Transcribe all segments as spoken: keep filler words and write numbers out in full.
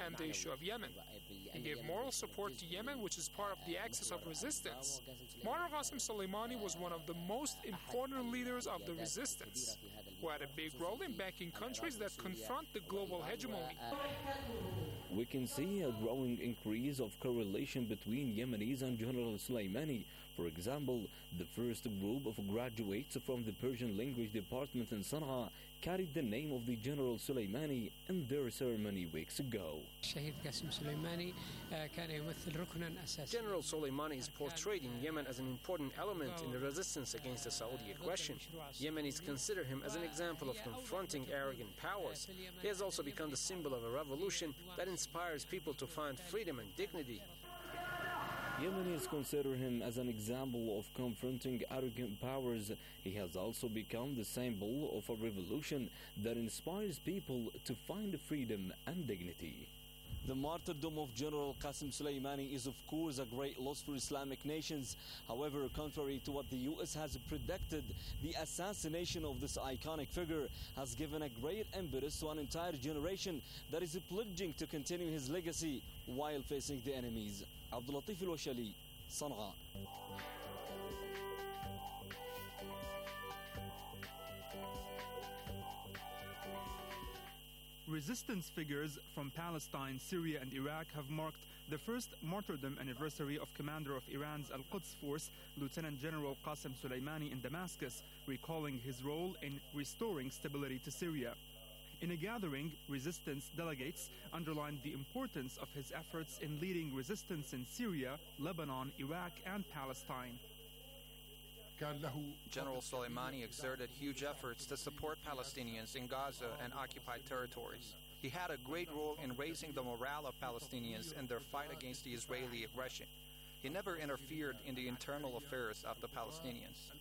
and the issue of Yemen. He gave moral support to Yemen, which is part of the axis of resistance. Martyr Qasem Soleimani was one of the most important leaders of the resistance, who had a big role in backing countries that confront the global hegemony. We can see a growing increase of correlation between Yemenis and General Soleimani. For example, the first group of graduates from the Persian language department in Sana'a carried the name of the General Soleimani in their ceremony weeks ago. General Soleimani is portrayed in Yemen as an important element in the resistance against the Saudi aggression. Yemenis consider him as an example of confronting arrogant powers. He has also become the symbol of a revolution that inspires people to find freedom and dignity. Yemenis consider him as an example of confronting arrogant powers. He has also become the symbol of a revolution that inspires people to find freedom and dignity. The martyrdom of General Qasem Soleimani is of course a great loss for Islamic nations. However, contrary to what the U S has predicted, the assassination of this iconic figure has given a great impetus to an entire generation that is pledging to continue his legacy while facing the enemies. Abdul Latif Al-Washali, Sana'a. Resistance figures from Palestine, Syria and Iraq have marked the first martyrdom anniversary of commander of Iran's Al-Quds force, Lieutenant General Qasem Soleimani in Damascus, recalling his role in restoring stability to Syria. In a gathering, resistance delegates underlined the importance of his efforts in leading resistance in Syria, Lebanon, Iraq and Palestine. General Soleimani exerted huge efforts to support Palestinians in Gaza and occupied territories. He had a great role in raising the morale of Palestinians in their fight against the Israeli aggression. He never interfered in the internal affairs of the Palestinians.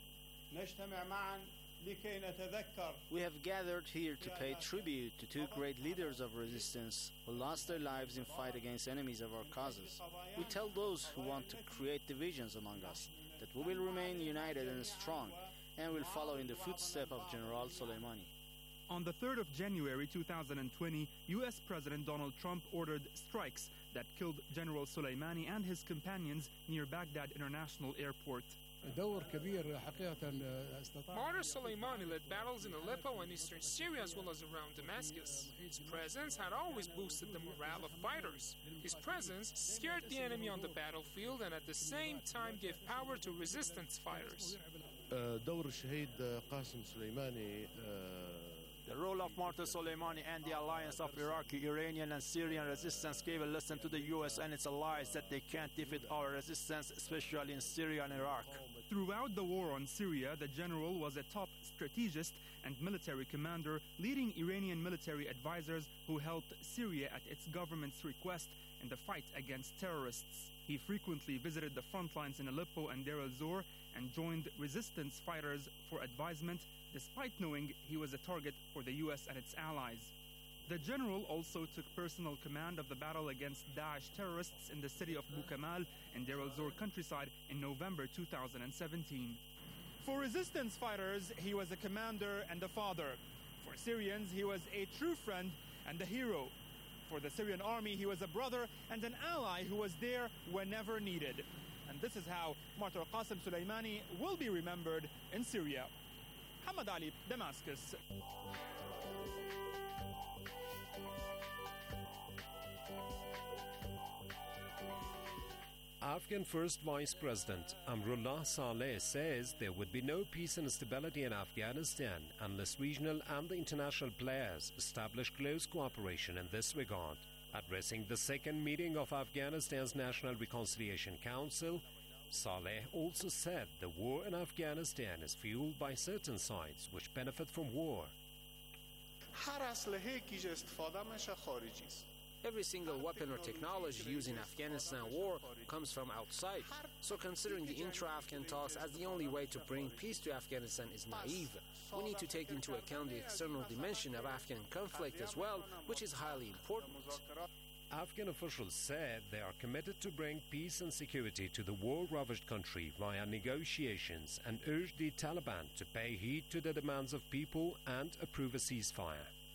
We have gathered here to pay tribute to two great leaders of resistance who lost their lives in fight against enemies of our causes. We tell those who want to create divisions among us that we will remain united and strong and will follow in the footsteps of General Soleimani. On the third of January two thousand twenty, U S President Donald Trump ordered strikes that killed General Soleimani and his companions near Baghdad International Airport. Martyr Soleimani led battles in Aleppo and eastern Syria as well as around Damascus. His presence had always boosted the morale of fighters. His presence scared the enemy on the battlefield and at the same time gave power to resistance fighters. The role of Martyr Soleimani and the alliance of Iraqi, Iranian and Syrian resistance gave a lesson to the U S and its allies that they can't defeat our resistance, especially in Syria and Iraq. Throughout the war on Syria, the general was a top strategist and military commander, leading Iranian military advisors who helped Syria at its government's request in the fight against terrorists. He frequently visited the front lines in Aleppo and Deir el-Zor and joined resistance fighters for advisement, despite knowing he was a target for the U S and its allies. The general also took personal command of the battle against Daesh terrorists in the city of Bukamal in Deir el-Zor countryside in November two thousand seventeen. For resistance fighters, he was a commander and a father. For Syrians, he was a true friend and a hero. For the Syrian army, he was a brother and an ally who was there whenever needed. And this is how Martyr Qasem Soleimani will be remembered in Syria. Hamad Ali, Damascus. Afghan First Vice President Amrullah Saleh says there would be no peace and stability in Afghanistan unless regional and the international players establish close cooperation in this regard. Addressing the second meeting of Afghanistan's National Reconciliation Council, Saleh also said the war in Afghanistan is fueled by certain sides which benefit from war. Every single weapon or technology used in Afghanistan war comes from outside. So considering the intra-Afghan talks as the only way to bring peace to Afghanistan is naive. We need to take into account the external dimension of Afghan conflict as well, which is highly important. Afghan officials said they are committed to bring peace and security to the war-ravaged country via negotiations and urged the Taliban to pay heed to the demands of people and approve a ceasefire.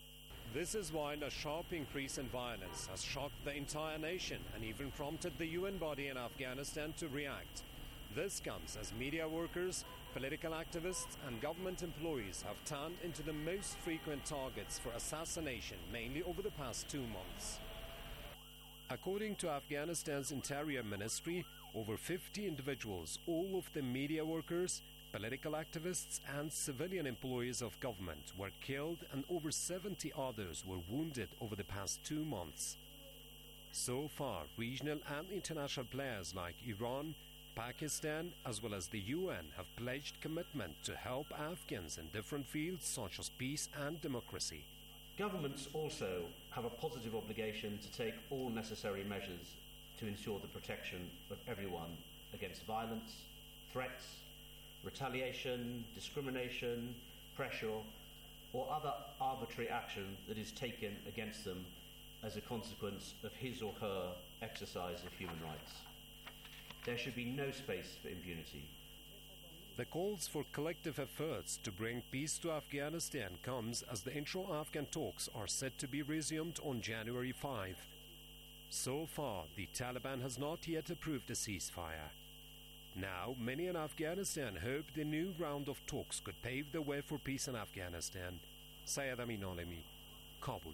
This is while a sharp increase in violence has shocked the entire nation and even prompted the U N body in Afghanistan to react. This comes as media workers, political activists and government employees have turned into the most frequent targets for assassination, mainly over the past two months. According to Afghanistan's Interior Ministry, over fifty individuals, all of them media workers, political activists and civilian employees of government, were killed and over seventy others were wounded over the past two months. So far, regional and international players like Iran, Pakistan, as well as the U N have pledged commitment to help Afghans in different fields such as peace and democracy. Governments also have a positive obligation to take all necessary measures to ensure the protection of everyone against violence, threats, retaliation, discrimination, pressure, or other arbitrary action that is taken against them as a consequence of his or her exercise of human rights. There should be no space for impunity. The calls for collective efforts to bring peace to Afghanistan comes as the intra-Afghan talks are set to be resumed on January fifth. So far, the Taliban has not yet approved a ceasefire. Now, many in Afghanistan hope the new round of talks could pave the way for peace in Afghanistan. Syed Amin Alemi, Kabul.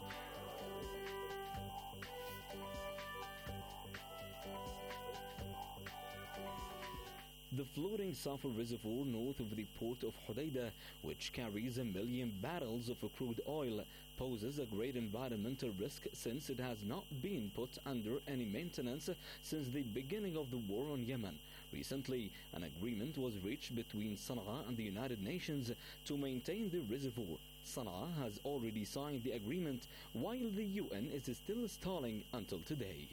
The floating sulfur reservoir north of the port of Hodeidah, which carries a million barrels of crude oil, poses a great environmental risk since it has not been put under any maintenance since the beginning of the war on Yemen. Recently, an agreement was reached between Sana'a and the United Nations to maintain the reservoir. Sana'a has already signed the agreement, while the U N is still stalling until today.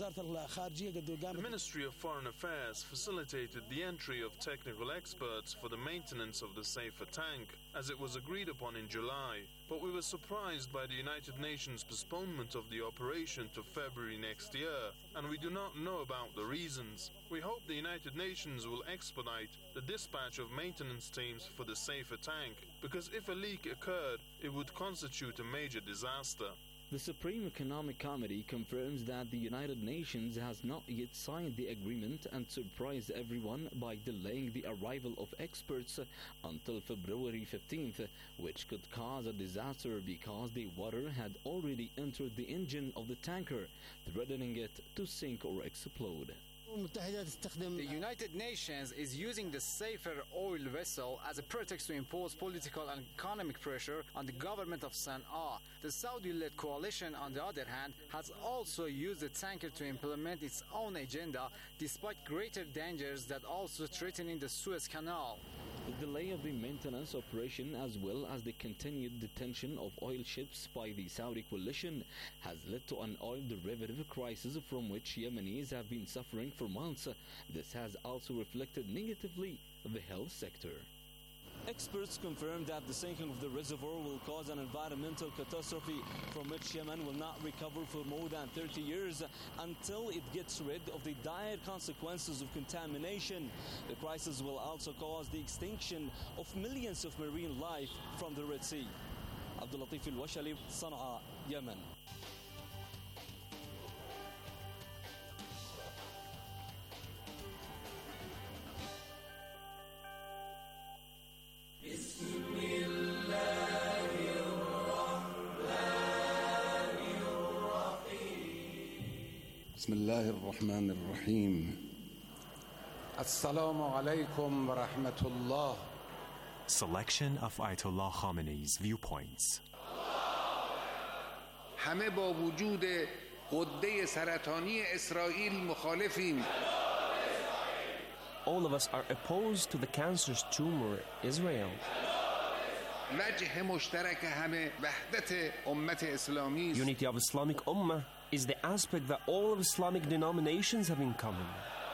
The Ministry of Foreign Affairs facilitated the entry of technical experts for the maintenance of the Safer tank, as it was agreed upon in July, but we were surprised by the United Nations postponement of the operation to February next year, and we do not know about the reasons. We hope the United Nations will expedite the dispatch of maintenance teams for the Safer tank, because if a leak occurred, it would constitute a major disaster. The Supreme Economic Committee confirms that the United Nations has not yet signed the agreement and surprised everyone by delaying the arrival of experts until February fifteenth, which could cause a disaster because the water had already entered the engine of the tanker, threatening it to sink or explode. The United Nations is using the Safer oil vessel as a pretext to impose political and economic pressure on the government of Sana'a. The Saudi-led coalition, on the other hand, has also used the tanker to implement its own agenda, despite greater dangers that also threatening the Suez Canal. The delay of the maintenance operation, as well as the continued detention of oil ships by the Saudi coalition, has led to an oil derivative crisis from which Yemenis have been suffering for months. This has also reflected negatively the health sector. Experts confirm that the sinking of the reservoir will cause an environmental catastrophe from which Yemen will not recover for more than thirty years until it gets rid of the dire consequences of contamination. The crisis will also cause the extinction of millions of marine life from the Red Sea. Abdul Latif Al-Washali, Sana'a, Yemen. بسم الله الرحمن الرحيم السلام عليكم ورحمة الله. Selection of Ayatollah Khamenei's viewpoints. همه با وجود غده سرطانی اسرائیل مخالفیم. All of us are opposed to the cancerous tumor Israel. وجه مشترک همه وحدت امت اسلامی. Unity of Islamic Ummah is the aspect that all of Islamic denominations have in common.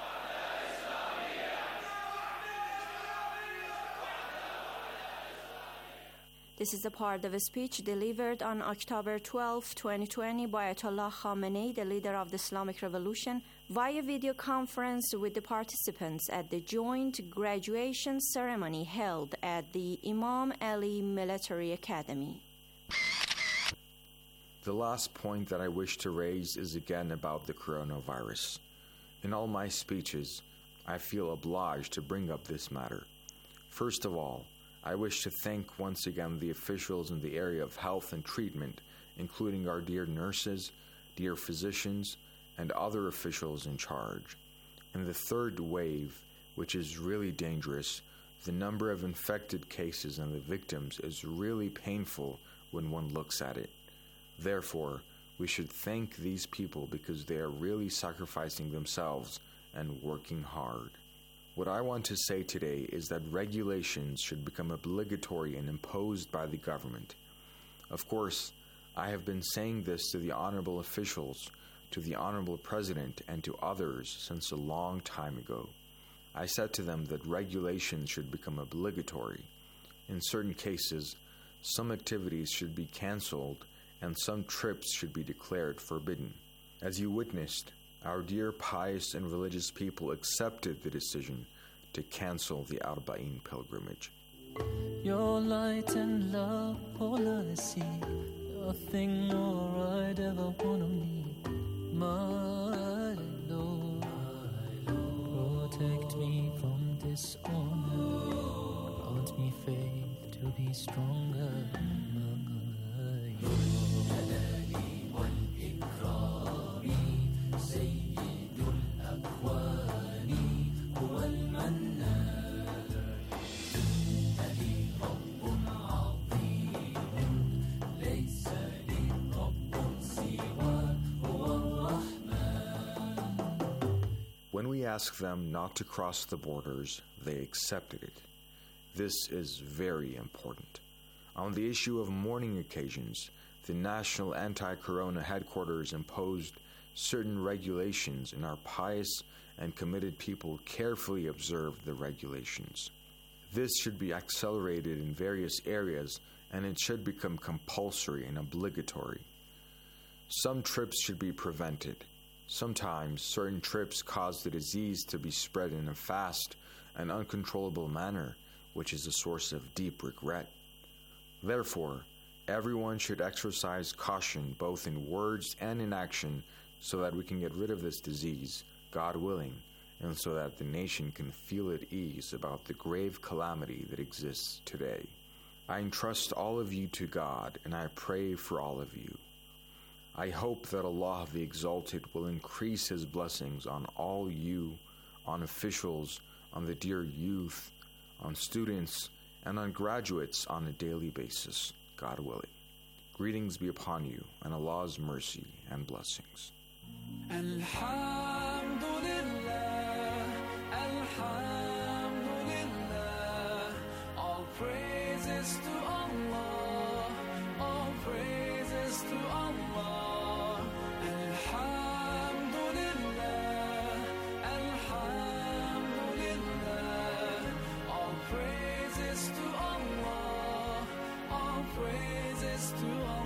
This is a part of a speech delivered on October twelfth, twenty twenty by Ayatollah Khamenei, the leader of the Islamic Revolution, via video conference with the participants at the joint graduation ceremony held at the Imam Ali Military Academy. The last point that I wish to raise is again about the coronavirus. In all my speeches, I feel obliged to bring up this matter. First of all, I wish to thank once again the officials in the area of health and treatment, including our dear nurses, dear physicians, and other officials in charge. In the third wave, which is really dangerous, the number of infected cases and the victims is really painful when one looks at it. Therefore, we should thank these people because they are really sacrificing themselves and working hard. What I want to say today is that regulations should become obligatory and imposed by the government. Of course, I have been saying this to the honorable officials, to the honorable president, and to others since a long time ago. I said to them that regulations should become obligatory. In certain cases, some activities should be canceled and some trips should be declared forbidden. As you witnessed, our dear pious and religious people accepted the decision to cancel the Arba'in pilgrimage. Your light and love, all I see, nothing more I'd ever wanna need. My Lord, protect me from dishonor, grant me faith to be stronger. When we asked them not to cross the borders, they accepted it. This is very important. On the issue of mourning occasions, the National Anti-Corona Headquarters imposed certain regulations, and our pious and committed people carefully observed the regulations. This should be accelerated in various areas, and it should become compulsory and obligatory. Some trips should be prevented. Sometimes certain trips cause the disease to be spread in a fast and uncontrollable manner, which is a source of deep regret. Therefore, everyone should exercise caution both in words and in action so that we can get rid of this disease, God willing, and so that the nation can feel at ease about the grave calamity that exists today. I entrust all of you to God, and I pray for all of you. I hope that Allah the Exalted will increase His blessings on all you, on officials, on the dear youth, on students, and on graduates on a daily basis, God willing. Greetings be upon you, and Allah's mercy and blessings. Alhamdulillah, Alhamdulillah, all praises to Allah, all praises to Allah. Alhamdulillah, Alhamdulillah, all praises to Allah, all praises to Allah.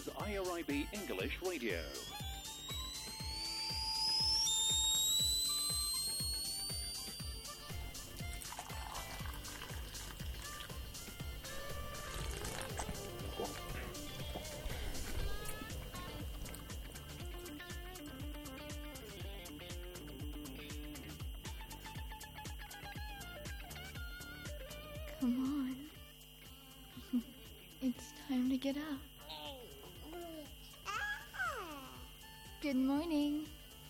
is I R I B English Radio. Come on. It's time to get up. Good morning.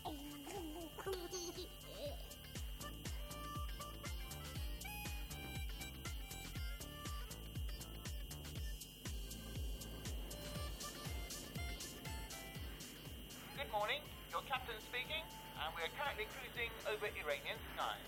Good morning, your captain speaking, and we are currently cruising over Iranian skies.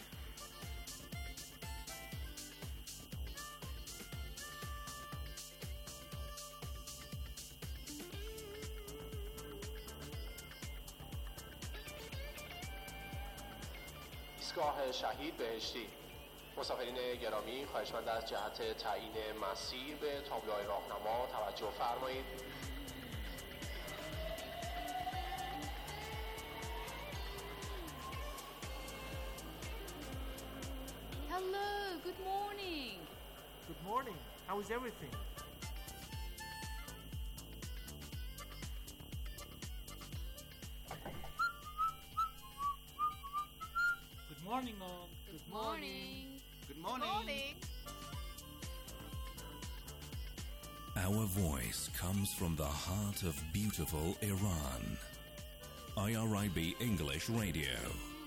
ایستگاه شهید بهشتی. مسافرین گرامی خواهشمند از جهت تعیین مسیر به تابلوهای راهنما توجه فرمایید. Hello, good morning. Good morning. How is everything? Good morning, Mom. Good morning. Good morning. Our voice comes from the heart of beautiful Iran. I R I B English Radio.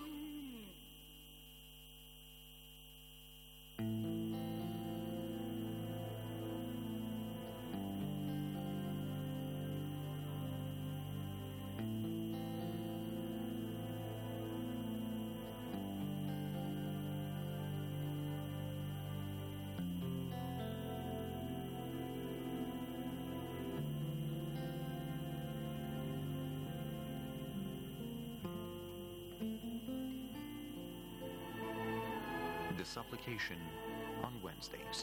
The supplication on Wednesdays.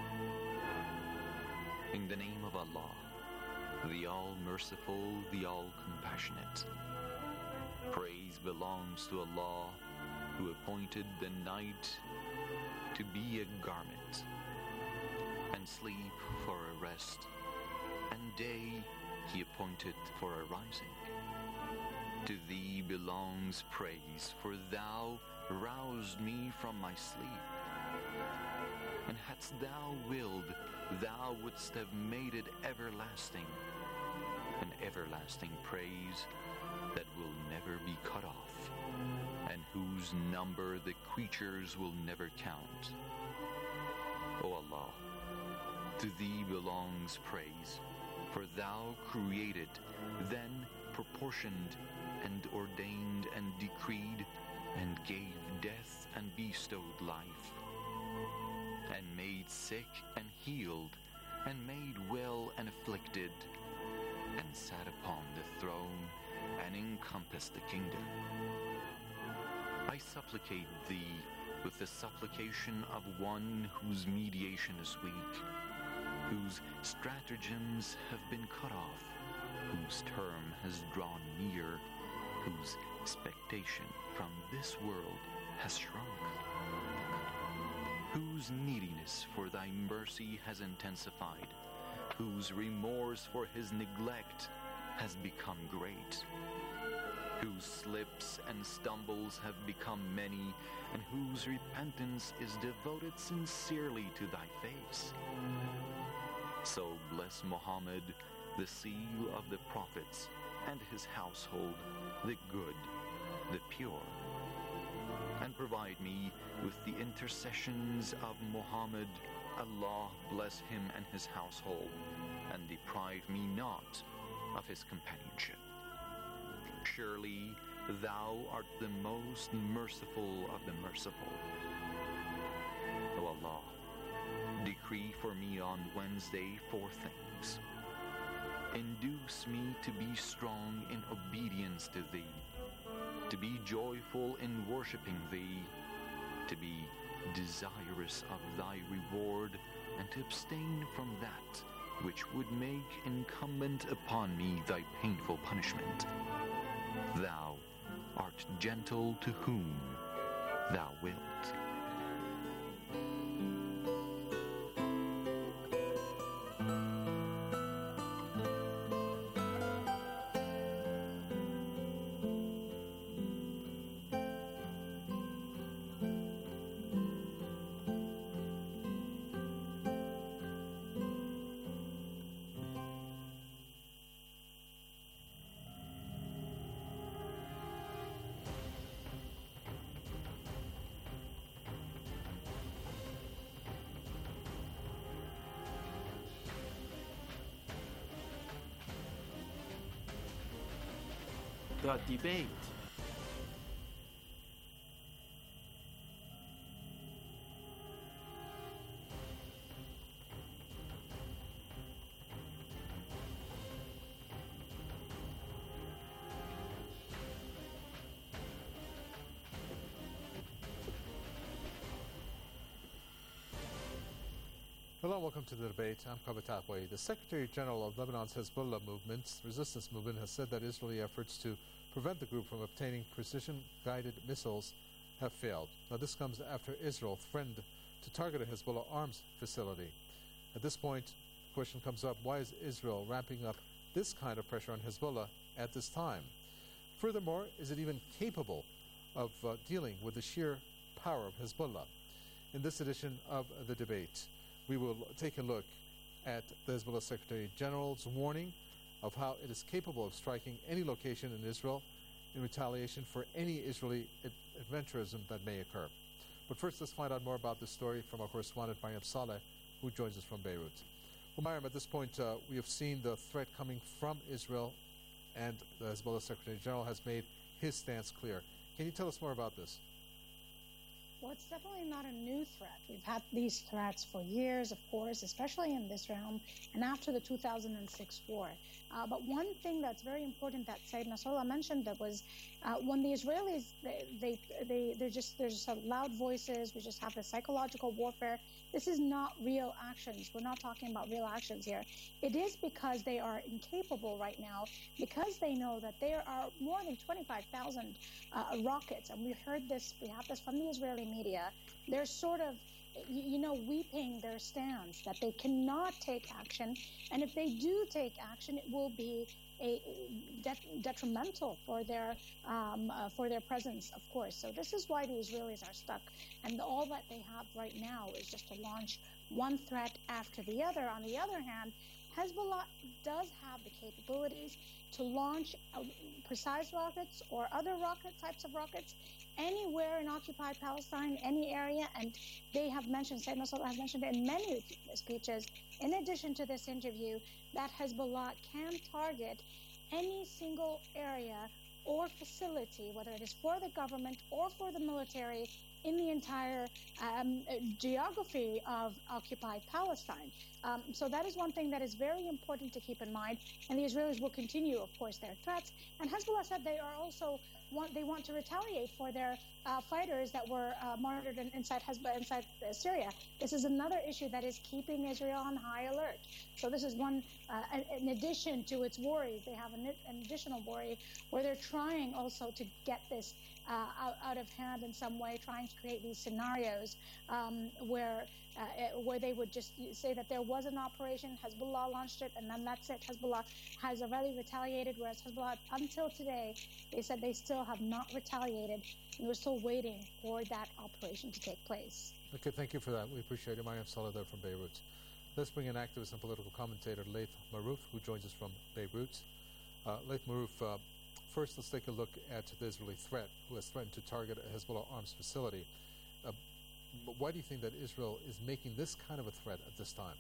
In the name of Allah, the All-Merciful, the All-Compassionate. Praise belongs to Allah, who appointed the night to be a garment, and sleep for a rest, and day He appointed for a rising. To Thee belongs praise, for Thou roused me from my sleep. And hadst Thou willed, Thou wouldst have made it everlasting, an everlasting praise that will never be cut off, and whose number the creatures will never count. O Allah, to Thee belongs praise, for Thou created, then proportioned, and ordained and decreed, and gave death and bestowed life, and made sick and healed, and made well and afflicted, and sat upon the throne and encompassed the kingdom. I supplicate Thee with the supplication of one whose mediation is weak, whose stratagems have been cut off, whose term has drawn near, whose expectation from this world has shrunk, whose neediness for Thy mercy has intensified, whose remorse for his neglect has become great, whose slips and stumbles have become many, and whose repentance is devoted sincerely to Thy face. So bless Muhammad, the seal of the prophets, and his household, the good, the pure, and provide me with the intercessions of Muhammad. Allah bless him and his household, and deprive me not of his companionship. Surely Thou art the most merciful of the merciful. O Allah, decree for me on Wednesday four things. Induce me to be strong in obedience to Thee, to be joyful in worshipping Thee, to be desirous of Thy reward, and to abstain from that which would make incumbent upon me thy painful punishment. Thou art gentle to whom thou wilt. The debate. Hello and welcome to the debate. I'm Kaveh Taqwi. The Secretary General of Lebanon's Hezbollah movement, resistance movement, has said that Israeli efforts to prevent the group from obtaining precision-guided missiles have failed. Now, this comes after Israel threatened to target a Hezbollah arms facility. At this point, the question comes up, why is Israel ramping up this kind of pressure on Hezbollah at this time? Furthermore, is it even capable of uh, dealing with the sheer power of Hezbollah? In this edition of the debate, we will take a look at the Hezbollah Secretary General's warning of how it is capable of striking any location in Israel in retaliation for any Israeli ad- adventurism that may occur. But first, let's find out more about this story from our correspondent Mariam Saleh, who joins us from Beirut. Well, Mariam, at this point, uh, we have seen the threat coming from Israel, and the Hezbollah Secretary General has made his stance clear. Can you tell us more about this? Well, it's definitely not a new threat. We've had these threats for years, of course, especially in this realm and after the two thousand six war. Uh, but one thing that's very important that Sayyid Nasrallah mentioned that was uh, when the Israelis, they, they, they, they're just, there's just loud voices, we just have the psychological warfare. This is not real actions. We're not talking about real actions here. It is because they are incapable right now, because they know that there are more than twenty-five thousand uh, rockets, and we've heard this, we have this from the Israeli media. They're sort of, you know, weeping their stance that they cannot take action, and if they do take action, it will be a det- detrimental for their um, uh, for their presence, of course. So this is why the Israelis are stuck, and all that they have right now is just to launch one threat after the other. On the other hand, Hezbollah does have the capabilities to launch uh, precise rockets or other rocket types of rockets anywhere in occupied Palestine, any area, and they have mentioned, Sayyid Nasrallah has mentioned in many speeches, in addition to this interview, that Hezbollah can target any single area or facility, whether it is for the government or for the military, in the entire um, geography of occupied Palestine. Um, so that is one thing that is very important to keep in mind, and the Israelis will continue, of course, their threats. And Hezbollah said they are also want, they want to retaliate for their uh, fighters that were uh, martyred in, inside Hezbollah, inside uh, Syria. This is another issue that is keeping Israel on high alert. So this is one, uh, in addition to its worries, they have an, an additional worry where they're trying also to get this uh, out, out of hand in some way, trying to create these scenarios um, where uh, where they would just say that there was an operation, Hezbollah launched it, and then that's it. Hezbollah has already retaliated, whereas Hezbollah, until today, they said they still have not retaliated, and we're still waiting for that operation to take place. Okay, thank you for that. We appreciate it. Mariam Saleh there from Beirut. Let's bring in activist and political commentator Laith Marouf, who joins us from Beirut. Uh, Laith Marouf, uh, first let's take a look at the Israeli threat, who has threatened to target a Hezbollah arms facility. Uh, why do you think that Israel is making this kind of a threat at this time?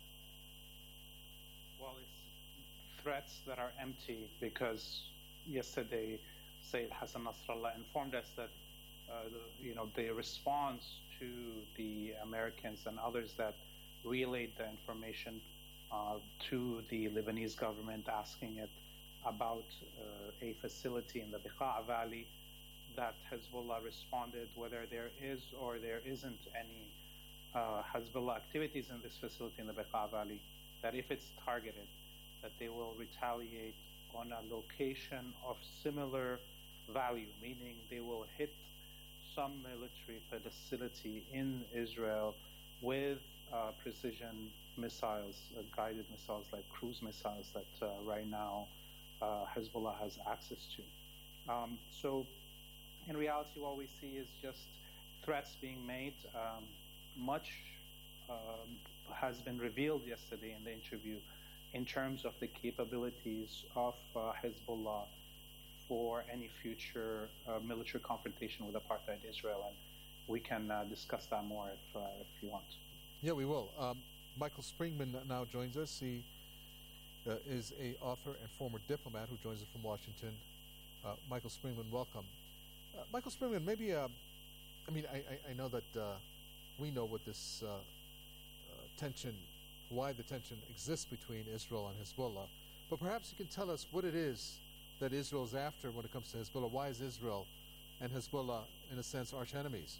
Well, it's threats that are empty, because yesterday Sayyid Hassan Nasrallah informed us that uh, the, you know, the response to the Americans and others that relayed the information uh, to the Lebanese government, asking it about uh, a facility in the Bekaa Valley, that Hezbollah responded whether there is or there isn't any uh, Hezbollah activities in this facility in the Bekaa Valley. that if it's targeted, that they will retaliate on a location of similar value, meaning they will hit some military facility in Israel with uh, precision missiles, uh, guided missiles like cruise missiles that uh, right now uh, Hezbollah has access to. Um, so in reality, what we see is just threats being made. Um, much um, has been revealed yesterday in the interview in terms of the capabilities of uh, Hezbollah for any future uh, military confrontation with apartheid Israel. And we can uh, discuss that more if, uh, if you want. Yeah, we will. Um, Michael Springman now joins us. He uh, is a author and former diplomat who joins us from Washington. Uh, Michael Springman, welcome. Uh, Michael Springman, maybe, uh, I mean, I, I, I know that uh, we know what this uh, uh, tension, why the tension exists between Israel and Hezbollah, but perhaps you can tell us what it is that Israel is after when it comes to Hezbollah. Why is Israel and Hezbollah, in a sense, arch enemies?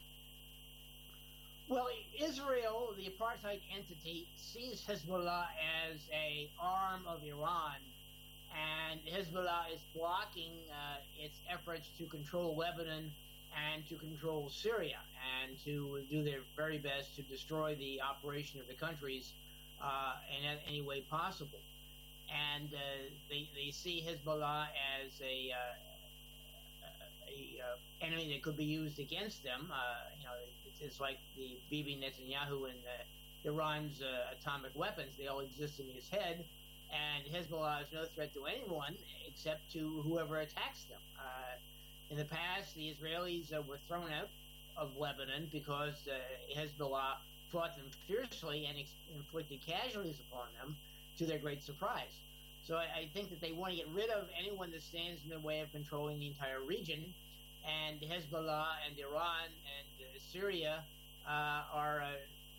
Well, Israel, the apartheid entity, sees Hezbollah as an arm of Iran, and Hezbollah is blocking uh, its efforts to control Lebanon and to control Syria, and to do their very best to destroy the operation of the countries uh, in any way possible. And uh, they, they see Hezbollah as a, uh, a, a uh, enemy that could be used against them. Uh, you know, it's, it's like the Bibi Netanyahu and uh, Iran's uh, atomic weapons. They all exist in his head, and Hezbollah is no threat to anyone except to whoever attacks them. Uh, in the past, the Israelis uh, were thrown out of Lebanon because uh, Hezbollah fought them fiercely and ex- inflicted casualties upon them, to their great surprise. So I, I think that they want to get rid of anyone that stands in the way of controlling the entire region, and Hezbollah and Iran and uh, Syria uh, are uh,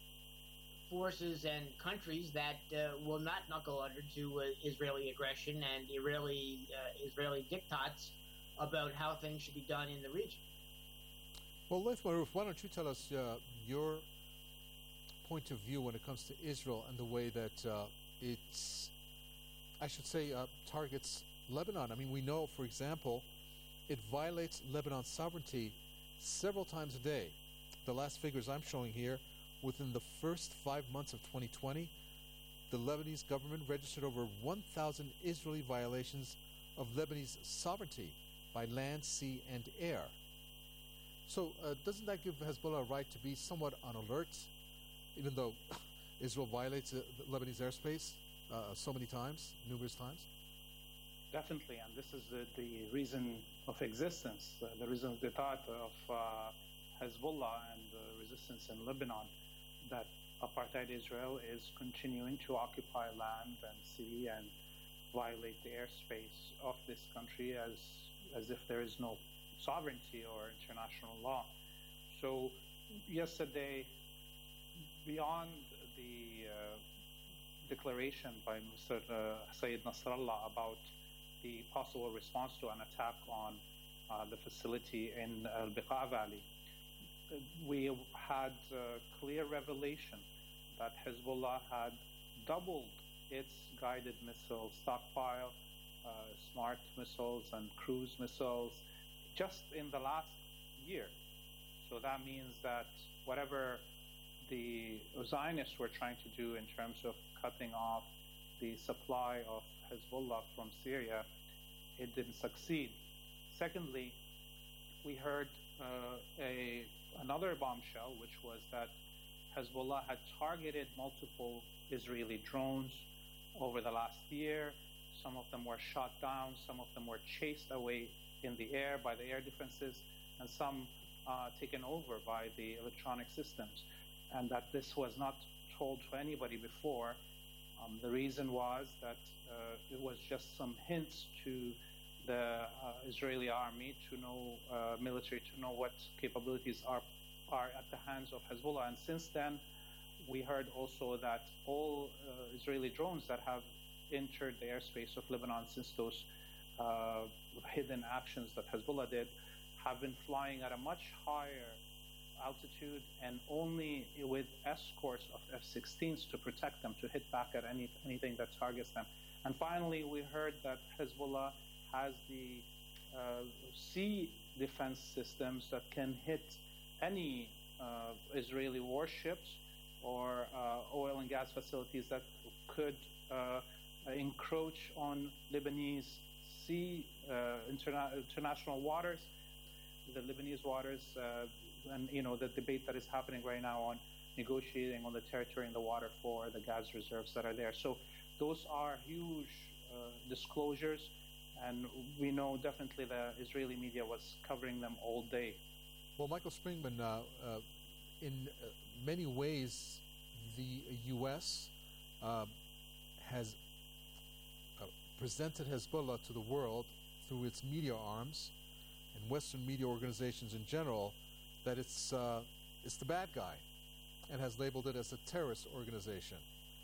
forces and countries that uh, will not knuckle under to uh, Israeli aggression and Israeli, uh, Israeli diktats about how things should be done in the region. Well, Laith Marouf, why don't you tell us uh, your point of view when it comes to Israel and the way that uh, it's, I should say, uh, targets Lebanon. I mean, we know, for example, it violates Lebanon's sovereignty several times a day. The last figures I'm showing here, within the first five months of twenty twenty, the Lebanese government registered over one thousand Israeli violations of Lebanese sovereignty by land, sea, and air. So uh, doesn't that give Hezbollah a right to be somewhat on alert, even though Israel violates uh, Lebanese airspace uh, so many times, numerous times? Definitely, and this is the, the reason of existence, uh, the reason of the thought of uh, Hezbollah and the resistance in Lebanon, that apartheid Israel is continuing to occupy land and sea and violate the airspace of this country as as if there is no sovereignty or international law. So yesterday, beyond the uh, declaration by Mister Uh, Sayyid Nasrallah about the possible response to an attack on uh, the facility in Al-Biqa Valley, we had uh, clear revelation that Hezbollah had doubled its guided missile stockpile, uh, smart missiles and cruise missiles, just in the last year. So that means that whatever the Zionists were trying to do in terms of cutting off the supply of Hezbollah from Syria, it didn't succeed. Secondly, we heard uh, a another bombshell, which was that Hezbollah had targeted multiple Israeli drones over the last year. Some of them were shot down, some of them were chased away in the air by the air defenses, and some uh, taken over by the electronic systems, and that this was not told to anybody before. Um, the reason was that uh, it was just some hints to the uh, Israeli army to know, uh, military to know what capabilities are are at the hands of Hezbollah. And since then, we heard also that all uh, Israeli drones that have entered the airspace of Lebanon since those uh, hidden actions that Hezbollah did have been flying at a much higher altitude and only with escorts of F sixteens to protect them, to hit back at any, anything that targets them. And finally, we heard that Hezbollah has the uh, sea defense systems that can hit any uh, Israeli warships or uh, oil and gas facilities that could uh, encroach on Lebanese sea, uh, interna international waters, the Lebanese waters, uh, and you know the debate that is happening right now on negotiating on the territory and the water for the gas reserves that are there. So those are huge uh, disclosures, and we know definitely the Israeli media was covering them all day. Well, Michael Springman, uh, uh, in uh, many ways, the U S uh, has uh, presented Hezbollah to the world through its media arms and Western media organizations in general that it's, uh, it's the bad guy, and has labeled it as a terrorist organization.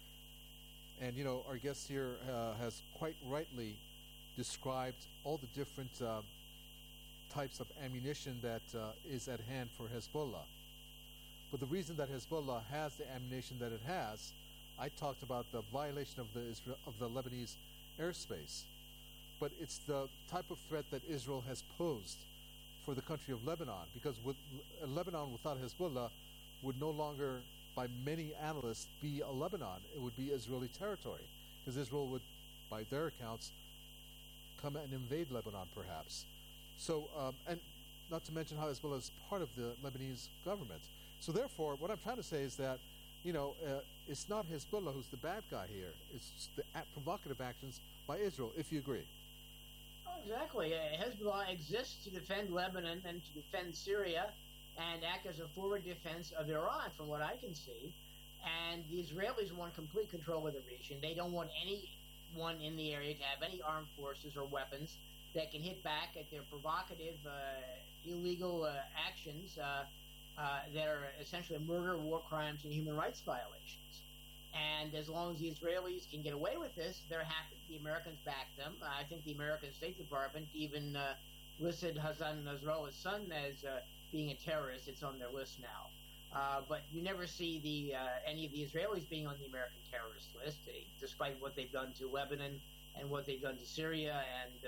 And, you know, our guest here uh, has quite rightly described all the different uh, types of ammunition that uh, is at hand for Hezbollah. But the reason that Hezbollah has the ammunition that it has, I talked about the violation of the, Isra of the Lebanese airspace. But it's the type of threat that Israel has posed for the country of Lebanon, because with uh, Lebanon without Hezbollah would no longer, by many analysts, be a Lebanon. It would be Israeli territory, because Israel would, by their accounts, come and invade Lebanon, perhaps. So, um, and not to mention how Hezbollah is part of the Lebanese government. So therefore, what I'm trying to say is that, you know, uh, it's not Hezbollah who's the bad guy here. It's the provocative actions by Israel, if you agree. Oh, exactly. Uh, Hezbollah exists to defend Lebanon and to defend Syria and act as a forward defense of Iran, from what I can see. And the Israelis want complete control of the region. They don't want anyone in the area to have any armed forces or weapons that can hit back at their provocative, uh, illegal uh, actions uh, uh, that are essentially murder, war crimes, and human rights violations. And as long as the Israelis can get away with this, they're happy. The Americans back them. Uh, I think the American State Department even uh, listed Hassan Nasrallah's son as uh, being a terrorist. It's on their list now. Uh, but you never see the uh, any of the Israelis being on the American terrorist list, they, despite what they've done to Lebanon and what they've done to Syria and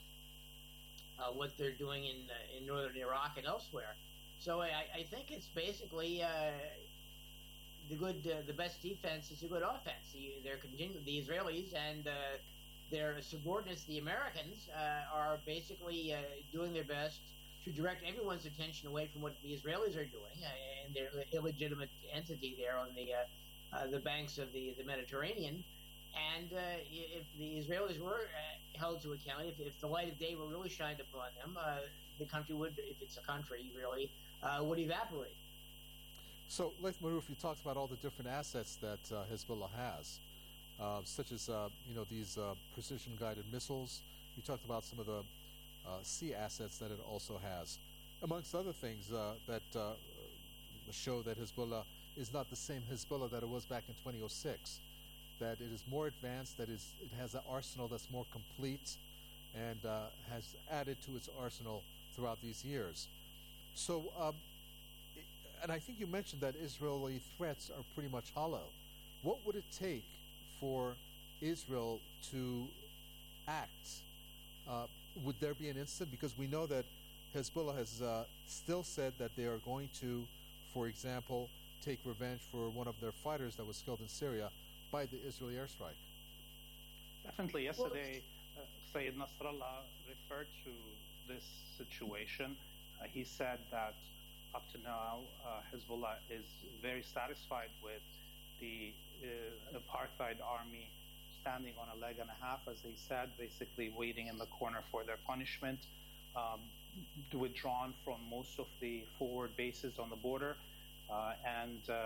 uh, uh, what they're doing in uh, in northern Iraq and elsewhere. So I, I think it's basically uh, the good, uh, the best defense is a good offense. The, they're continu- the Israelis and uh, their subordinates, the Americans, uh, are basically uh, doing their best to direct everyone's attention away from what the Israelis are doing uh, and their illegitimate entity there on the uh, uh, the banks of the, the Mediterranean. And uh, if the Israelis were uh, held to account, if, if the light of day were really shined upon them, uh, the country would, if it's a country really, uh, would evaporate. So, Laith Marouf, you talked about all the different assets that uh, Hezbollah has, uh, such as uh, you know these uh, precision-guided missiles. You talked about some of the uh, sea assets that it also has, amongst other things uh, that uh, show that Hezbollah is not the same Hezbollah that it was back in twenty oh six. That it is more advanced, that is, it has an arsenal that's more complete, and uh, has added to its arsenal throughout these years. So, um, it, and I think you mentioned that Israeli threats are pretty much hollow. What would it take for Israel to act? Uh, would there be an instant? Because we know that Hezbollah has uh, still said that they are going to, for example, take revenge for one of their fighters that was killed in Syria by the Israeli airstrike. Definitely. Yesterday, uh, Sayyid Nasrallah referred to this situation. Uh, he said that up to now, uh, Hezbollah is very satisfied with the uh, apartheid army standing on a leg and a half, as they said, basically waiting in the corner for their punishment, um, withdrawn from most of the forward bases on the border, uh, and uh,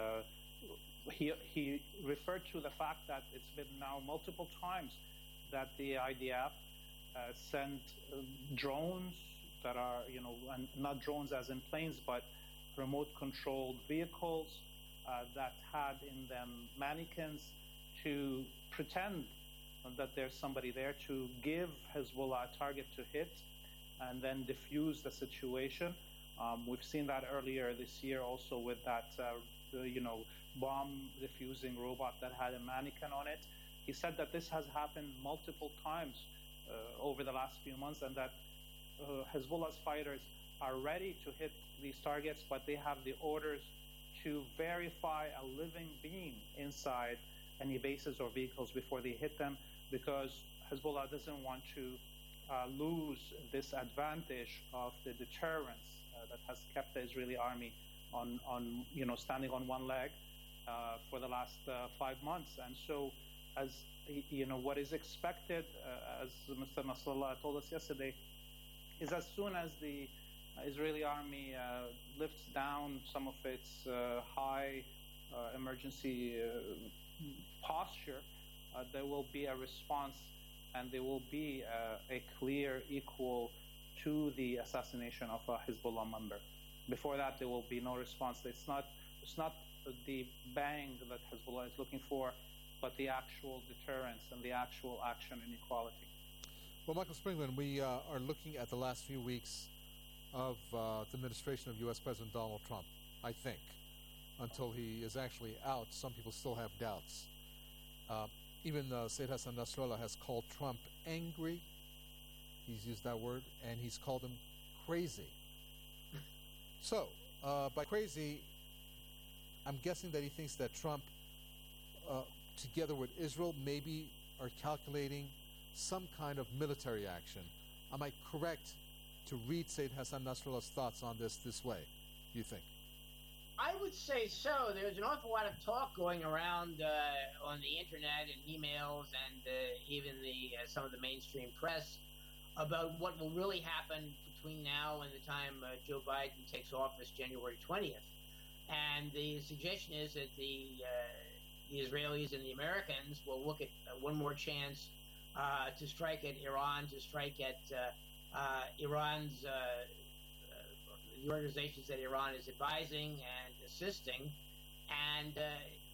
He, he referred to the fact that it's been now multiple times that the I D F uh, sent uh, drones that are, you know, and not drones as in planes, but remote-controlled vehicles uh, that had in them mannequins to pretend that there's somebody there to give Hezbollah a target to hit and then diffuse the situation. Um, we've seen that earlier this year also with that, uh, you know, bomb-diffusing robot that had a mannequin on it. He said that this has happened multiple times uh, over the last few months, and that uh, Hezbollah's fighters are ready to hit these targets, but they have the orders to verify a living being inside any bases or vehicles before they hit them, because Hezbollah doesn't want to uh, lose this advantage of the deterrence uh, that has kept the Israeli army on, on you know, standing on one leg uh, for the last uh, five months. And so, as you know, what is expected, uh, as Mister Nasrallah told us yesterday, is as soon as the Israeli army uh, lifts down some of its uh, high uh, emergency uh, posture, uh, there will be a response, and there will be uh, a clear equal to the assassination of a Hezbollah member. Before that, there will be no response. It's not, it's not the bang that Hezbollah is looking for, but the actual deterrence and the actual action and equality. Well, Michael Springman, we uh, are looking at the last few weeks of uh, the administration of U S President Donald Trump, I think. Until he is actually out, some people still have doubts. Uh, even uh, Sayyid Hassan Nasrallah has called Trump angry. He's used that word, and he's called him crazy. So, uh, by crazy, I'm guessing that he thinks that Trump, uh, together with Israel, maybe are calculating some kind of military action. Am I correct to read Sayyid Hassan Nasrallah's thoughts on this this way, you think? I would say so. There's an awful lot of talk going around uh, on the internet and emails and uh, even the uh, some of the mainstream press about what will really happen between now and the time uh, Joe Biden takes office January twentieth. And the suggestion is that the, uh, the Israelis and the Americans will look at uh, one more chance uh, to strike at Iran, to strike at uh, uh, Iran's uh, the organizations that Iran is advising and assisting, and uh,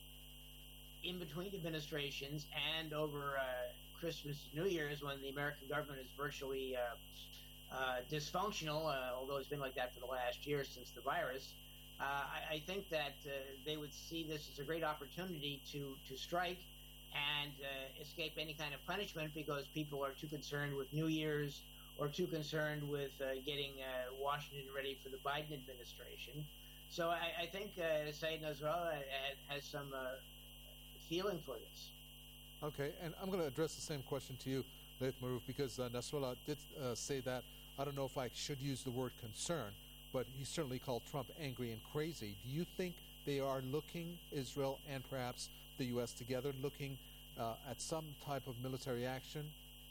in between administrations and over uh, Christmas and New Year's, when the American government is virtually uh, uh, dysfunctional, uh, although it's been like that for the last year since the virus, uh, I, I think that uh, they would see this as a great opportunity to, to strike and uh, escape any kind of punishment, because people are too concerned with New Year's or too concerned with uh, getting uh, Washington ready for the Biden administration. So I, I think uh, Sayyid Nasrallah has some uh, feeling for this. Okay, and I'm going to address the same question to you, Laith Marouf, because uh, Nasrallah did uh, say that. I don't know if I should use the word concern, but he certainly called Trump angry and crazy. Do you think they are looking, Israel and perhaps the U S together, looking uh, at some type of military action?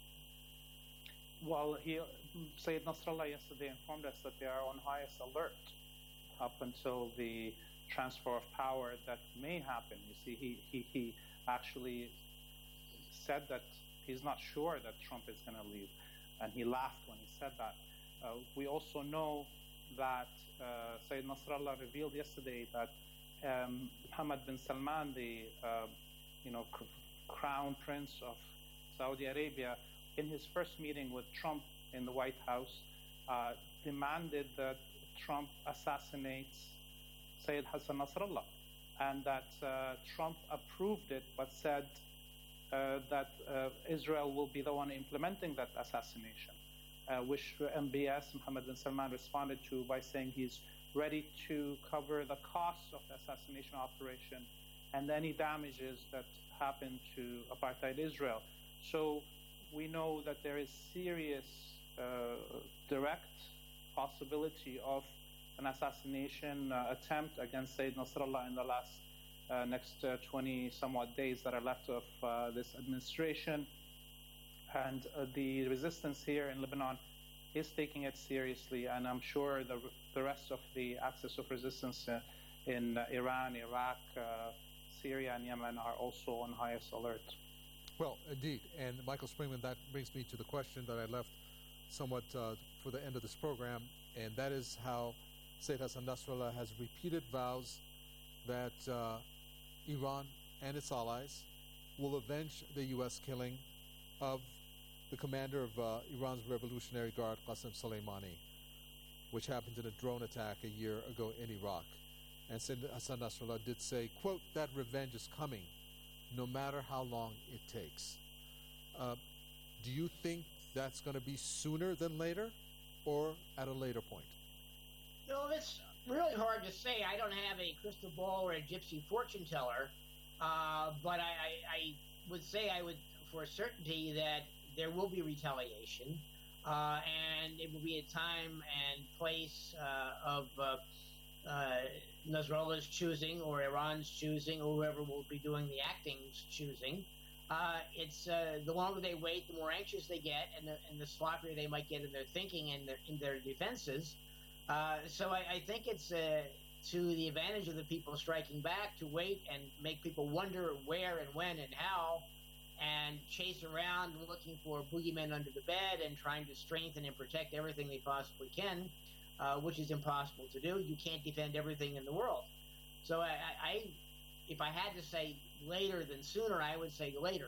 Well, he, Sayyid Nasrallah yesterday informed us that they are on highest alert up until the transfer of power that may happen. You see, he, he, he actually said that he's not sure that Trump is going to leave, and he laughed when he said that. Uh, we also know that uh, Sayyid Nasrallah revealed yesterday that um, Mohammed bin Salman, the uh, you know cr- crown prince of Saudi Arabia, in his first meeting with Trump in the White House, uh, demanded that Trump assassinates Sayyid Hassan Nasrallah, and that uh, Trump approved it, but said uh, that uh, Israel will be the one implementing that assassination, uh, which M B S, Mohammed bin Salman, responded to by saying he's ready to cover the costs of the assassination operation and any damages that happen to apartheid Israel. So we know that there is serious uh, direct possibility of an assassination uh, attempt against Sayyid Nasrallah in the last uh, next uh, twenty somewhat days that are left of uh, this administration. And uh, the resistance here in Lebanon is taking it seriously, and I'm sure the, the rest of the axis of resistance uh, in uh, Iran, Iraq, uh, Syria, and Yemen are also on highest alert. Well, indeed. And Michael Springman, that brings me to the question that I left somewhat uh, for the end of this program, and that is how Sayyid Hassan Nasrallah has repeated vows that uh, Iran and its allies will avenge the U S killing of the commander of uh, Iran's Revolutionary Guard, Qasem Soleimani. which happened in a drone attack a year ago in Iraq. And Sayyid Hassan Nasrallah did say, quote, that revenge is coming, no matter how long it takes. Uh, do you think that's going to be sooner than later, or at a later point? You know, it's really hard to say. I don't have a crystal ball or a gypsy fortune teller, uh, but I, I, I would say I would, for certainty, that there will be retaliation, uh, and it will be a time and place uh, of uh, uh, Nasrallah's choosing, or Iran's choosing, or whoever will be doing the acting's choosing. Uh, it's uh, the longer they wait, the more anxious they get, and the, and the sloppier they might get in their thinking and their, in their defenses. Uh, so I, I think it's uh, to the advantage of the people striking back to wait and make people wonder where and when and how, and chase around looking for boogeymen under the bed and trying to strengthen and protect everything they possibly can, uh, which is impossible to do. You can't defend everything in the world. So I, I, if I had to say later than sooner, I would say later.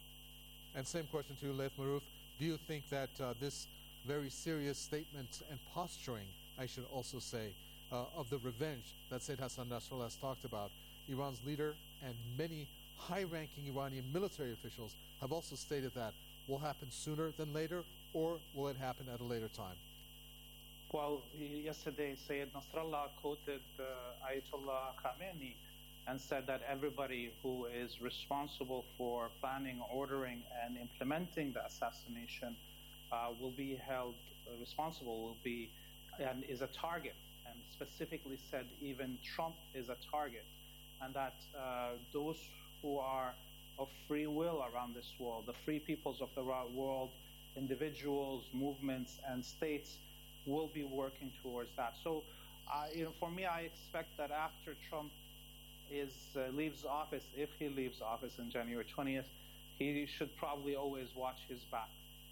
And same question to you, Laith Marouf. Do you think that uh, this very serious statement and posturing, I should also say, uh, of the revenge that Sayyid Hassan Nasrallah has talked about, Iran's leader and many high-ranking Iranian military officials have also stated that will happen sooner than later, or will it happen at a later time? Well, yesterday Sayyid Nasrallah quoted uh, Ayatollah Khamenei and said that everybody who is responsible for planning, ordering, and implementing the assassination uh, will be held uh, responsible, will be, and is a target, and specifically said even Trump is a target, and that uh, those who are of free will around this world, the free peoples of the world, individuals, movements, and states will be working towards that. So, uh, you know, for me, I expect that after Trump is uh, leaves office, if he leaves office in January twentieth, he should probably always watch his back.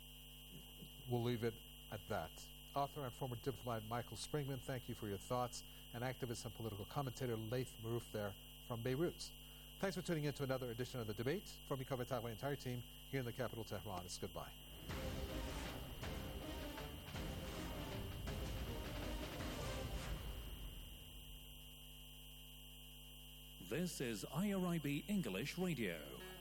We'll leave it at that. Author and former diplomat Michael Springman, thank you for your thoughts. And activist and political commentator Laith Marouf there from Beirut. Thanks for tuning in to another edition of The Debate. From me, Kaveh Taghi, entire team here in the capital, Tehran. It's goodbye. This is I R I B English Radio.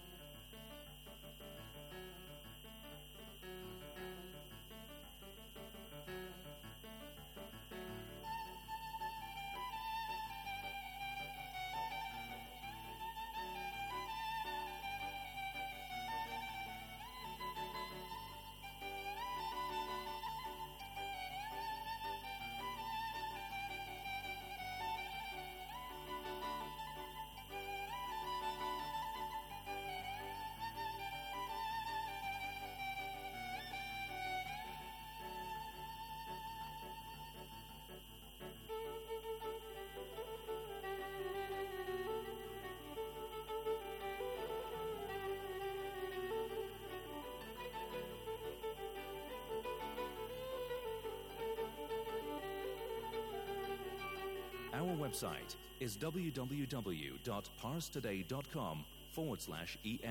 Our website is www.parstoday.com forward slash EN.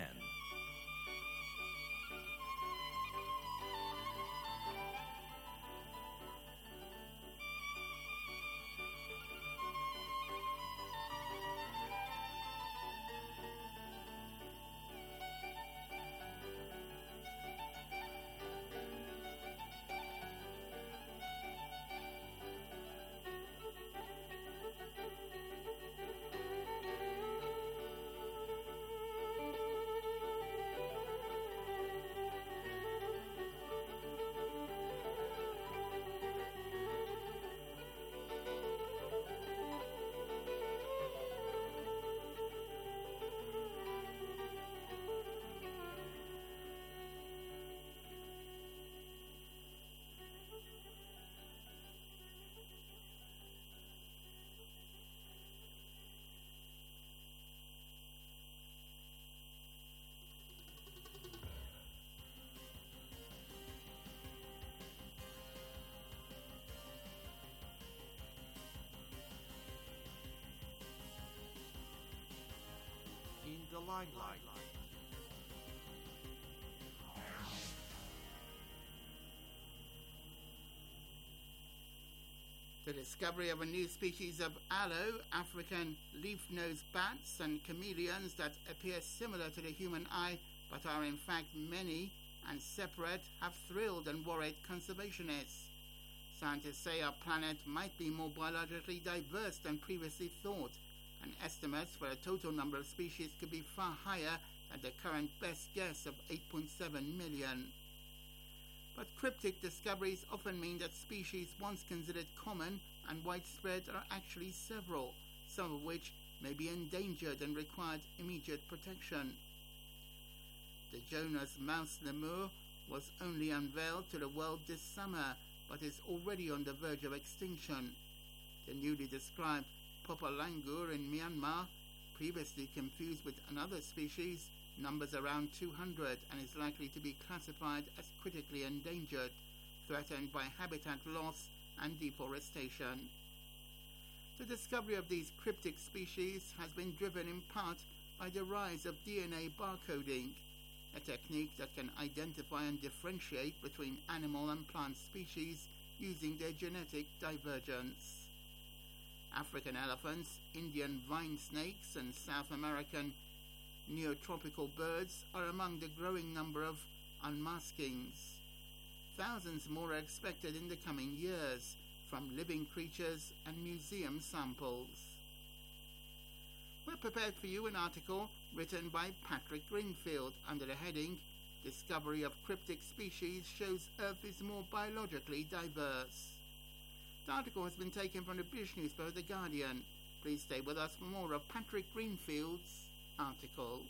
In the limelight. The discovery of a new species of aloe, African leaf-nosed bats and chameleons that appear similar to the human eye but are in fact many and separate have thrilled and worried conservationists. Scientists say our planet might be more biologically diverse than previously thought, and estimates for a total number of species could be far higher than the current best guess of eight point seven million. But cryptic discoveries often mean that species once considered common and widespread are actually several, some of which may be endangered and required immediate protection. The Jonas mouse lemur was only unveiled to the world this summer, but is already on the verge of extinction. The newly described Popa langur in Myanmar, previously confused with another species, numbers around two hundred and is likely to be classified as critically endangered, threatened by habitat loss and deforestation. The discovery of these cryptic species has been driven in part by the rise of D N A barcoding, a technique that can identify and differentiate between animal and plant species using their genetic divergence. African elephants, Indian vine snakes, and South American neotropical birds are among the growing number of unmaskings. Thousands more are expected in the coming years from living creatures and museum samples. We're prepared for you an article written by Patrick Greenfield under the heading Discovery of Cryptic Species Shows Earth is More Biologically Diverse. The article has been taken from the British newspaper The Guardian. Please stay with us for more of Patrick Greenfield's article.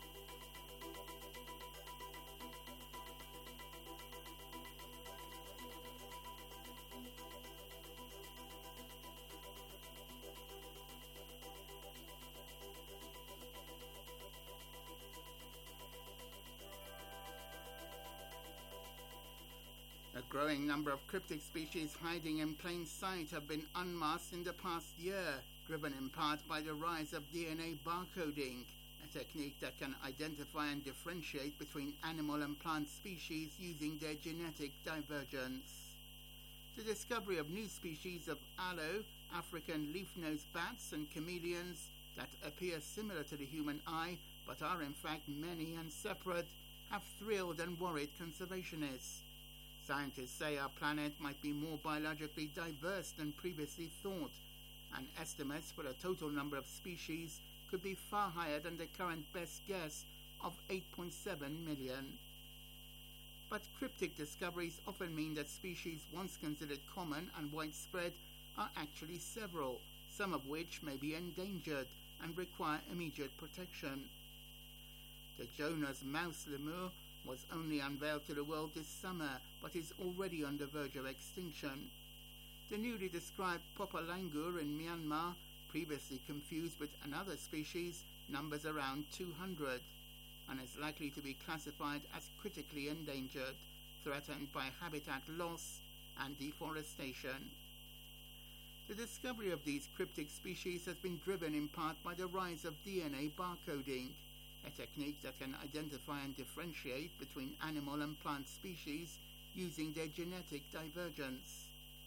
A growing number of cryptic species hiding in plain sight have been unmasked in the past year, driven in part by the rise of D N A barcoding, a technique that can identify and differentiate between animal and plant species using their genetic divergence. The discovery of new species of aloe, African leaf-nosed bats, and chameleons that appear similar to the human eye but are in fact many and separate have thrilled and worried conservationists. Scientists say our planet might be more biologically diverse than previously thought, and estimates for the total number of species could be far higher than the current best guess of eight point seven million. But cryptic discoveries often mean that species once considered common and widespread are actually several, some of which may be endangered and require immediate protection. The Jonas mouse lemur was only unveiled to the world this summer, but is already on the verge of extinction. The newly described Popa langur in Myanmar, previously confused with another species, numbers around two hundred, and is likely to be classified as critically endangered, threatened by habitat loss and deforestation. The discovery of these cryptic species has been driven in part by the rise of D N A barcoding, a technique that can identify and differentiate between animal and plant species using their genetic divergence.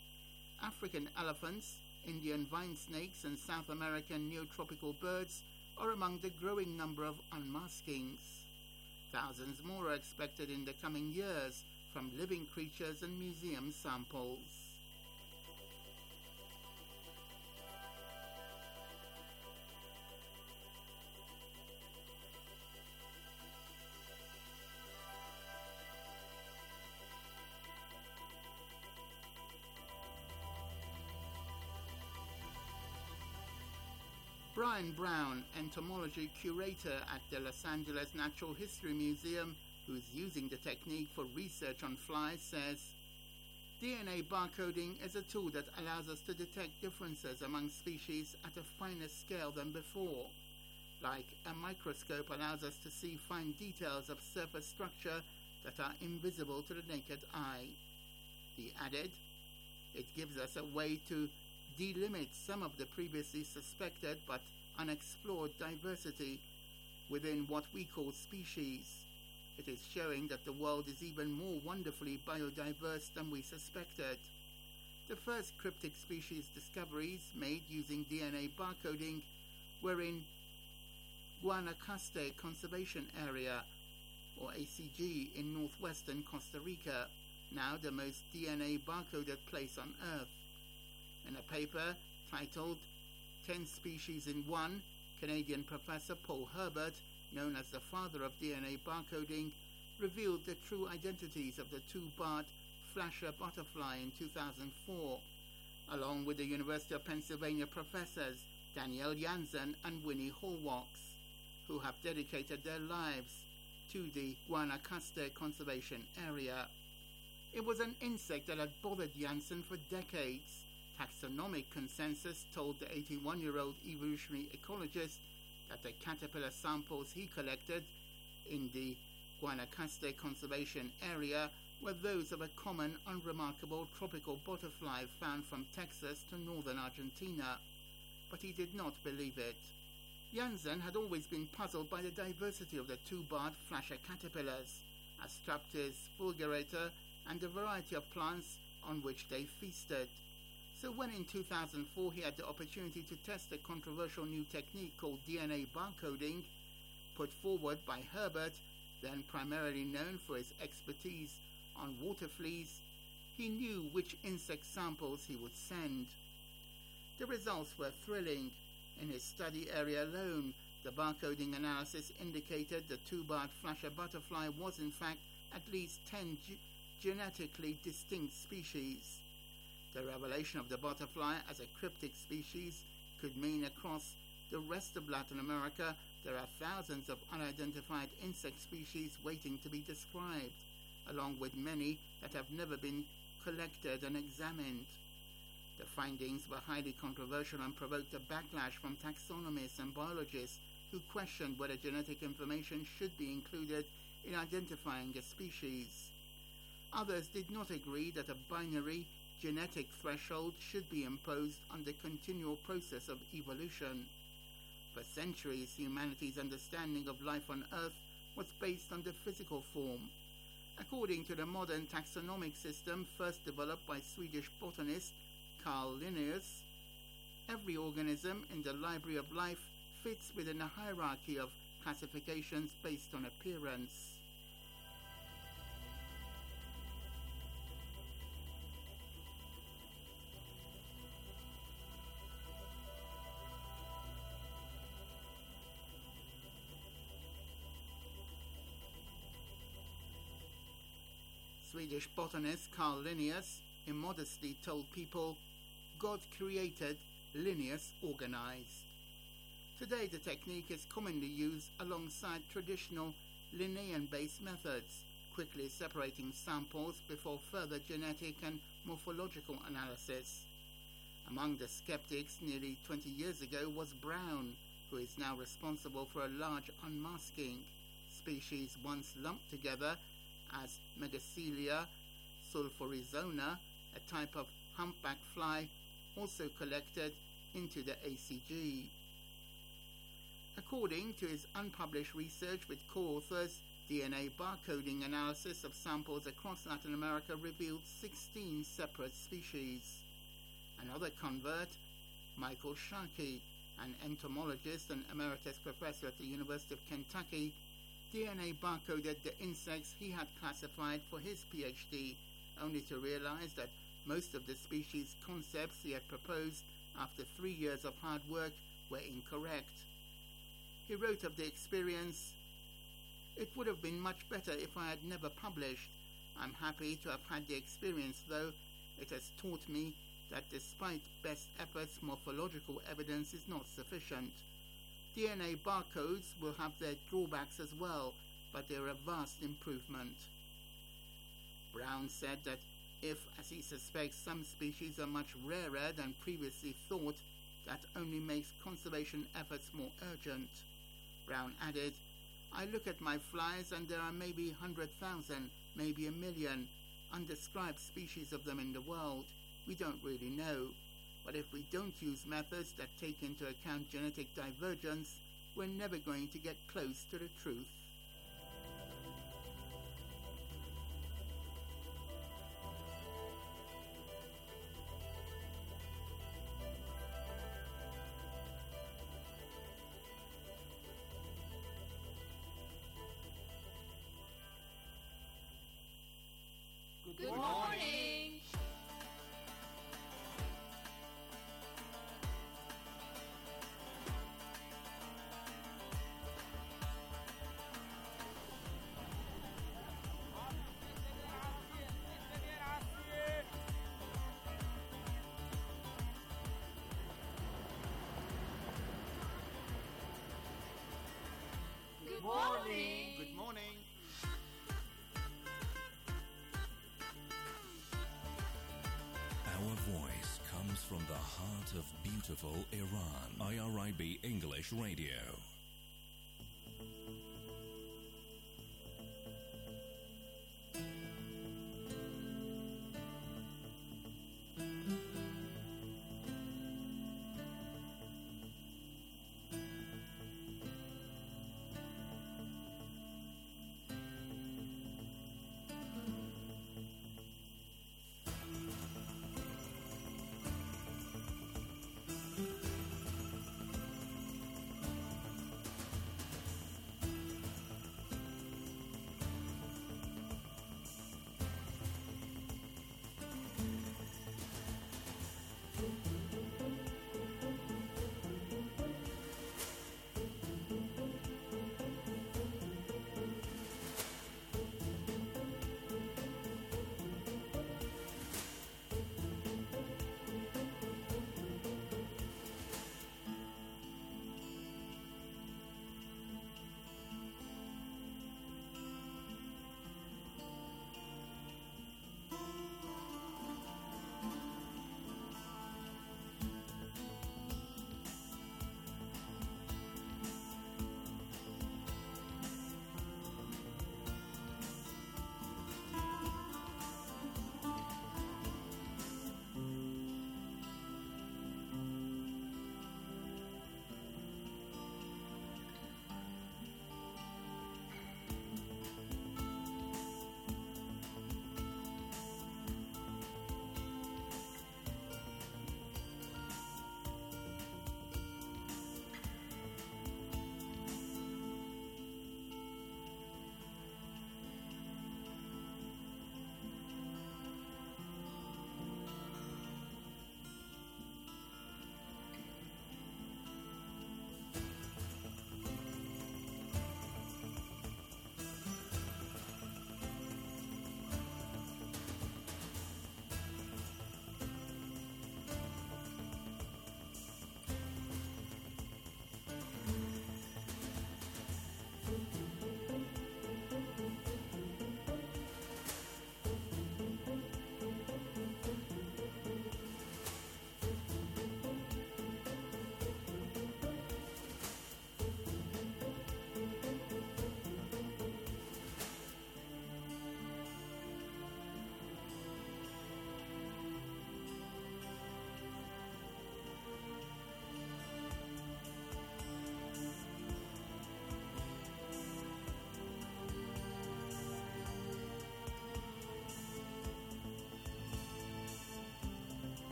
African elephants, Indian vine snakes, and South American neotropical birds are among the growing number of unmaskings. Thousands more are expected in the coming years from living creatures and museum samples. Brian Brown, entomology curator at the Los Angeles Natural History Museum, who is using the technique for research on flies, says, D N A barcoding is a tool that allows us to detect differences among species at a finer scale than before. Like a microscope allows us to see fine details of surface structure that are invisible to the naked eye. He added, it gives us a way to delimit some of the previously suspected but unexplored diversity within what we call species. It is showing that the world is even more wonderfully biodiverse than we suspected. The first cryptic species discoveries made using D N A barcoding were in Guanacaste Conservation Area, or A C G, in northwestern Costa Rica, now the most D N A barcoded place on Earth. In a paper titled ten Species in One, Canadian professor Paul Herbert, known as the father of D N A barcoding, revealed the true identities of the two-barred flasher butterfly in two thousand four, along with the University of Pennsylvania professors Danielle Jansen and Winnie Horwocks, who have dedicated their lives to the Guanacaste Conservation Area. It was an insect that had bothered Jansen for decades. Taxonomic consensus told the eighty-one-year-old evolutionary ecologist that the caterpillar samples he collected in the Guanacaste Conservation Area were those of a common, unremarkable tropical butterfly found from Texas to northern Argentina, but he did not believe it. Jansen had always been puzzled by the diversity of the two-barred flasher caterpillars, Astraptis fulgurata, and the variety of plants on which they feasted. So when in two thousand four he had the opportunity to test a controversial new technique called D N A barcoding, put forward by Herbert, then primarily known for his expertise on water fleas, he knew which insect samples he would send. The results were thrilling. In his study area alone, the barcoding analysis indicated the two-barred flasher butterfly was in fact at least ten ge- genetically distinct species. The revelation of the butterfly as a cryptic species could mean across the rest of Latin America there are thousands of unidentified insect species waiting to be described, along with many that have never been collected and examined. The findings were highly controversial and provoked a backlash from taxonomists and biologists who questioned whether genetic information should be included in identifying a species. Others did not agree that a binary genetic threshold should be imposed on the continual process of evolution. For centuries, humanity's understanding of life on Earth was based on the physical form. According to the modern taxonomic system first developed by Swedish botanist Carl Linnaeus, every organism in the library of life fits within a hierarchy of classifications based on appearance. Swedish botanist Carl Linnaeus immodestly told people, God created, Linnaeus organized. Today the technique is commonly used alongside traditional Linnaean-based methods, quickly separating samples before further genetic and morphological analysis. Among the skeptics nearly twenty years ago was Brown, who is now responsible for a large unmasking. Species once lumped together as Megacelia sulphurizona, a type of humpback fly, also collected into the A C G. According to his unpublished research with co-authors, D N A barcoding analysis of samples across Latin America revealed sixteen separate species. Another convert, Michael Sharkey, an entomologist and emeritus professor at the University of Kentucky, D N A barcoded the insects he had classified for his PhD, only to realize that most of the species concepts he had proposed after three years of hard work were incorrect. He wrote of the experience, "It would have been much better if I had never published. I'm happy to have had the experience, though. It has taught me that despite best efforts, morphological evidence is not sufficient. D N A barcodes will have their drawbacks as well, but they're a vast improvement." Brown said that if, as he suspects, some species are much rarer than previously thought, that only makes conservation efforts more urgent. Brown added, "I look at my flies and there are maybe one hundred thousand, maybe a million, undescribed species of them in the world. We don't really know. But if we don't use methods that take into account genetic divergence, we're never going to get close to the truth." Good morning. Good morning. Good morning. Our voice comes from the heart of beautiful Iran. I R I B English Radio.